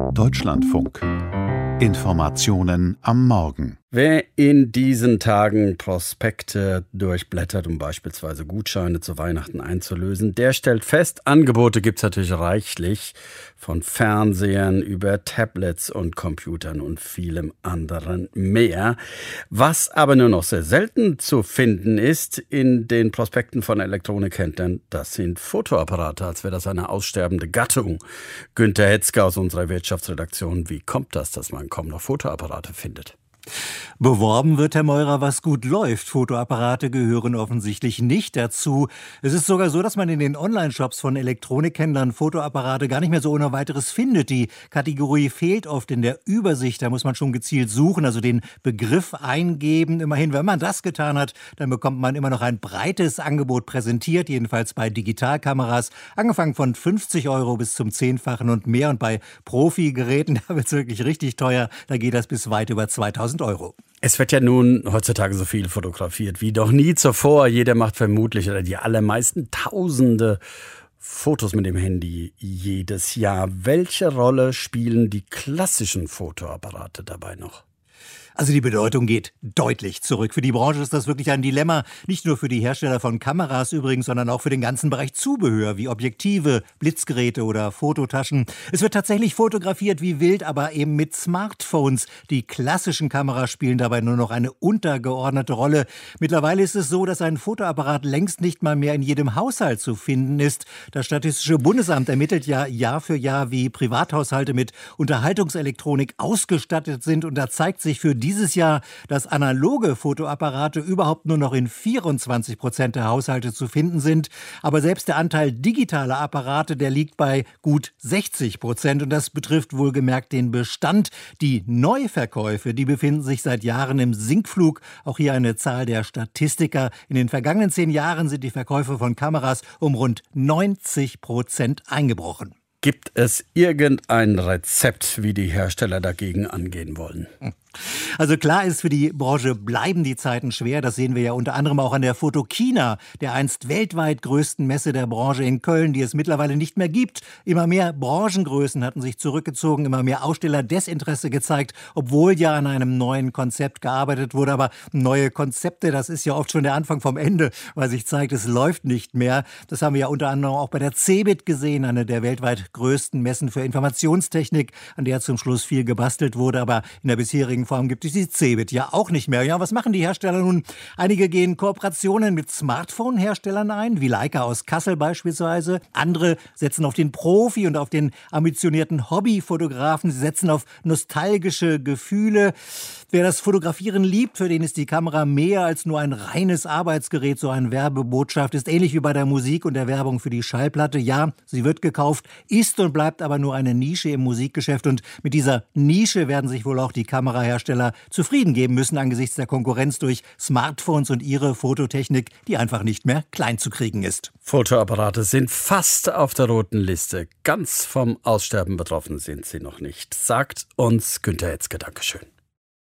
Deutschlandfunk. Informationen am Morgen. Wer in diesen Tagen Prospekte durchblättert, um beispielsweise Gutscheine zu Weihnachten einzulösen, der stellt fest, Angebote gibt es natürlich reichlich, von Fernsehern über Tablets und Computern und vielem anderen mehr. Was aber nur noch sehr selten zu finden ist in den Prospekten von Elektronikhändlern, das sind Fotoapparate, als wäre das eine aussterbende Gattung. Günter Hetzger aus unserer Wirtschaftsredaktion, wie kommt das, dass man kaum noch Fotoapparate findet? Beworben wird, Herr Meurer, was gut läuft. Fotoapparate gehören offensichtlich nicht dazu. Es ist sogar so, dass man in den Online-Shops von Elektronikhändlern Fotoapparate gar nicht mehr so ohne weiteres findet. Die Kategorie fehlt oft in der Übersicht. Da muss man schon gezielt suchen, also den Begriff eingeben. Immerhin, wenn man das getan hat, dann bekommt man immer noch ein breites Angebot präsentiert, jedenfalls bei Digitalkameras, angefangen von 50 € bis zum 10-fachen und mehr. Und bei Profi-Geräten, da wird es wirklich richtig teuer, da geht das bis weit über 2.000 €. Es wird ja nun heutzutage so viel fotografiert wie noch nie zuvor. Jeder macht vermutlich oder die allermeisten Tausende Fotos mit dem Handy jedes Jahr. Welche Rolle spielen die klassischen Fotoapparate dabei noch? Also die Bedeutung geht deutlich zurück. Für die Branche ist das wirklich ein Dilemma. Nicht nur für die Hersteller von Kameras übrigens, sondern auch für den ganzen Bereich Zubehör wie Objektive, Blitzgeräte oder Fototaschen. Es wird tatsächlich fotografiert wie wild, aber eben mit Smartphones. Die klassischen Kameras spielen dabei nur noch eine untergeordnete Rolle. Mittlerweile ist es so, dass ein Fotoapparat längst nicht mal mehr in jedem Haushalt zu finden ist. Das Statistische Bundesamt ermittelt ja Jahr für Jahr, wie Privathaushalte mit Unterhaltungselektronik ausgestattet sind. Und da zeigt sich für dieses Jahr, dass analoge Fotoapparate überhaupt nur noch in 24% der Haushalte zu finden sind. Aber selbst der Anteil digitaler Apparate, der liegt bei gut 60%. Und das betrifft wohlgemerkt den Bestand. Die Neuverkäufe, die befinden sich seit Jahren im Sinkflug. Auch hier eine Zahl der Statistiker. In den vergangenen 10 Jahren sind die Verkäufe von Kameras um rund 90% eingebrochen. Gibt es irgendein Rezept, wie die Hersteller dagegen angehen wollen? Also klar ist, für die Branche bleiben die Zeiten schwer. Das sehen wir ja unter anderem auch an der Photokina, der einst weltweit größten Messe der Branche in Köln, die es mittlerweile nicht mehr gibt. Immer mehr Branchengrößen hatten sich zurückgezogen, immer mehr Aussteller Desinteresse gezeigt, obwohl ja an einem neuen Konzept gearbeitet wurde. Aber neue Konzepte, das ist ja oft schon der Anfang vom Ende, weil sich zeigt, es läuft nicht mehr. Das haben wir ja unter anderem auch bei der CeBIT gesehen, eine der weltweit größten Messen für Informationstechnik, an der zum Schluss viel gebastelt wurde. Aber in der bisherigen Form gibt es die CeBIT ja auch nicht mehr. Ja, was machen die Hersteller nun? Einige gehen Kooperationen mit Smartphone-Herstellern ein, wie Leica aus Kassel beispielsweise. Andere setzen auf den Profi und auf den ambitionierten Hobbyfotografen. Sie setzen auf nostalgische Gefühle. Wer das Fotografieren liebt, für den ist die Kamera mehr als nur ein reines Arbeitsgerät, so eine Werbebotschaft. Ist ähnlich wie bei der Musik und der Werbung für die Schallplatte. Ja, sie wird gekauft, ist und bleibt aber nur eine Nische im Musikgeschäft. Und mit dieser Nische werden sich wohl auch die Kamerahersteller zufrieden geben müssen angesichts der Konkurrenz durch Smartphones und ihre Fototechnik, die einfach nicht mehr klein zu kriegen ist. Fotoapparate sind fast auf der roten Liste. Ganz vom Aussterben betroffen sind sie noch nicht, sagt uns Günter Hetzger. Dankeschön.